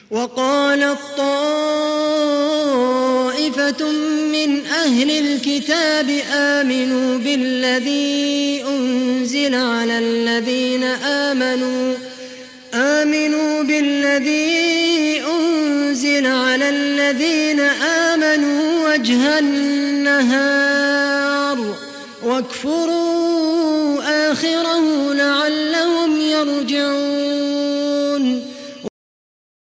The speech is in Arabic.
وقالت طائفة من أهل الكتاب آمنوا بالذي أنزل على الذين آمنوا وجه النهار واكفروا آخره لعلهم يرجعون.